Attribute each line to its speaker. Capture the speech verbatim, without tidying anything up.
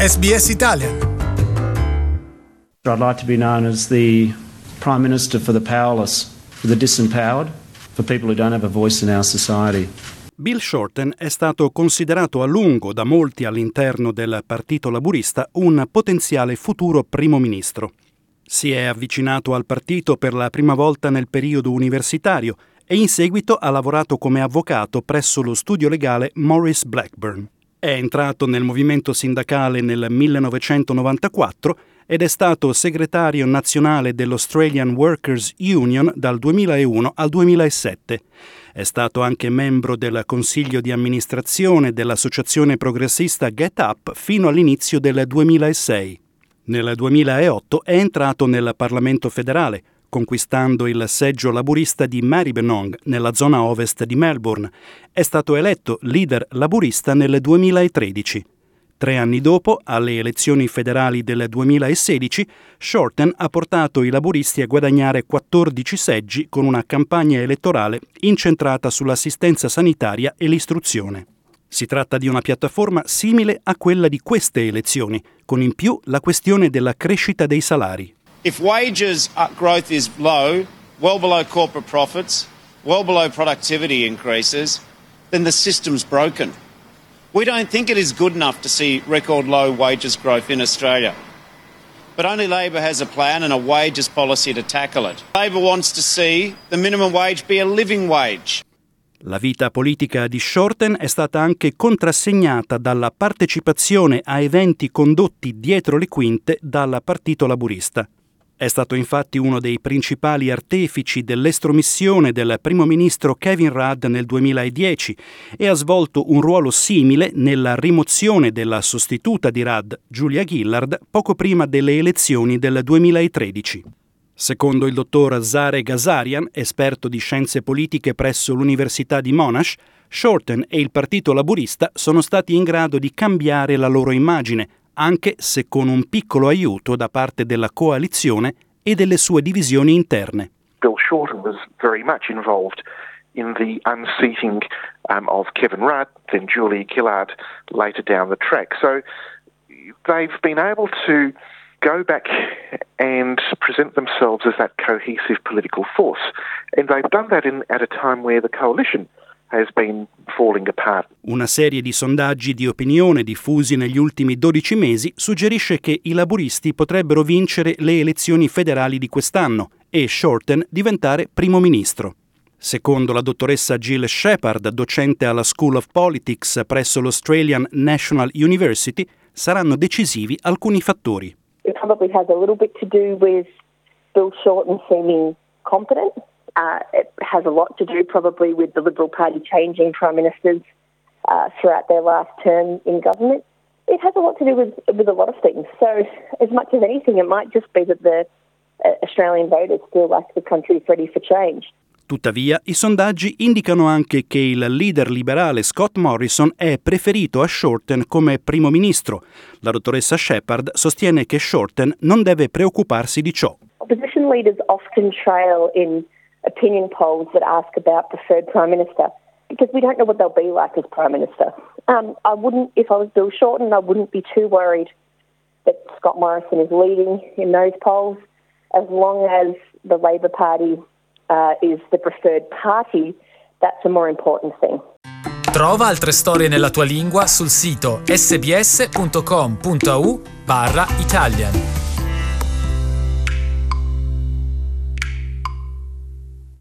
Speaker 1: S B S Italian.
Speaker 2: I'd like to be known as the Prime Minister for the powerless, for the disempowered, for people who don't have a voice in our society.
Speaker 3: Bill Shorten è stato considerato a lungo da molti all'interno del Partito Laburista un potenziale futuro primo ministro. Si è avvicinato al partito per la prima volta nel periodo universitario e in seguito ha lavorato come avvocato presso lo studio legale Maurice Blackburn. È entrato nel movimento sindacale nel millenovecentonovantaquattro ed è stato segretario nazionale dell'Australian Workers Union dal duemilauno al duemilasette. È stato anche membro del consiglio di amministrazione dell'associazione progressista Get Up fino all'inizio del duemilasei. Nel duemilaotto è entrato nel Parlamento federale, conquistando il seggio laburista di Maribyrnong, nella zona ovest di Melbourne. È stato eletto leader laburista nel duemilatredici. Tre anni dopo, alle elezioni federali del duemilasedici, Shorten ha portato i laburisti a guadagnare quattordici seggi con una campagna elettorale incentrata sull'assistenza sanitaria e l'istruzione. Si tratta di una piattaforma simile a quella di queste elezioni, con in più la questione della crescita dei salari.
Speaker 4: If wages growth is low, well below corporate profits, well below productivity increases, then the system's broken. We don't think it is good enough to see record low wages growth in Australia. But only Labor has a plan and a wages policy to tackle it. Labor wants to see the minimum wage be a living wage.
Speaker 3: La vita politica di Shorten è stata anche contrassegnata dalla partecipazione a eventi condotti dietro le quinte dal Partito Laburista. È stato infatti uno dei principali artefici dell'estromissione del primo ministro Kevin Rudd nel duemiladieci e ha svolto un ruolo simile nella rimozione della sostituta di Rudd, Julia Gillard, poco prima delle elezioni del duemilatredici. Secondo il dottor Zare Ghazarian, esperto di scienze politiche presso l'Università di Monash, Shorten e il Partito Laburista sono stati in grado di cambiare la loro immagine, anche se con un piccolo aiuto da parte della coalizione e delle sue divisioni interne.
Speaker 5: Bill Shorten was very much involved in the unseating um, of Kevin Rudd, then Julia Gillard later down the track. So they've been able to go back and present themselves as that cohesive political force. And they've done that in, at a time where the coalition has been falling apart.
Speaker 3: Una serie di sondaggi di opinione diffusi negli ultimi dodici mesi suggerisce che i laburisti potrebbero vincere le elezioni federali di quest'anno e Shorten diventare primo ministro. Secondo la dottoressa Jill Shepard, docente alla School of Politics presso l'Australian National University, saranno decisivi alcuni fattori.
Speaker 6: It probably has a little bit to do with Bill Shorten seeming competent. Uh, it has a lot to do probably with the Liberal Party changing prime ministers uh, throughout their last term in government. It has a lot to do with, with a lot of things. So as much as anything, it might just be that the uh, Australian voters feel like the country is ready for change.
Speaker 3: Tuttavia, i sondaggi indicano anche che il leader liberale Scott Morrison è preferito a Shorten come primo ministro. La dottoressa Shepard sostiene che Shorten non deve preoccuparsi di ciò.
Speaker 6: Opposition leaders often trail in opinion polls that ask about preferred prime minister because we don't know what they'll be like as prime minister. Um, I wouldn't, if I was Bill Shorten, I wouldn't be too worried that Scott Morrison is leading in those polls as long as the Labor Party Uh, is the preferred party. That's a more important thing.
Speaker 1: Trova altre storie nella tua lingua sul sito sbs punto com punto au barra Italian.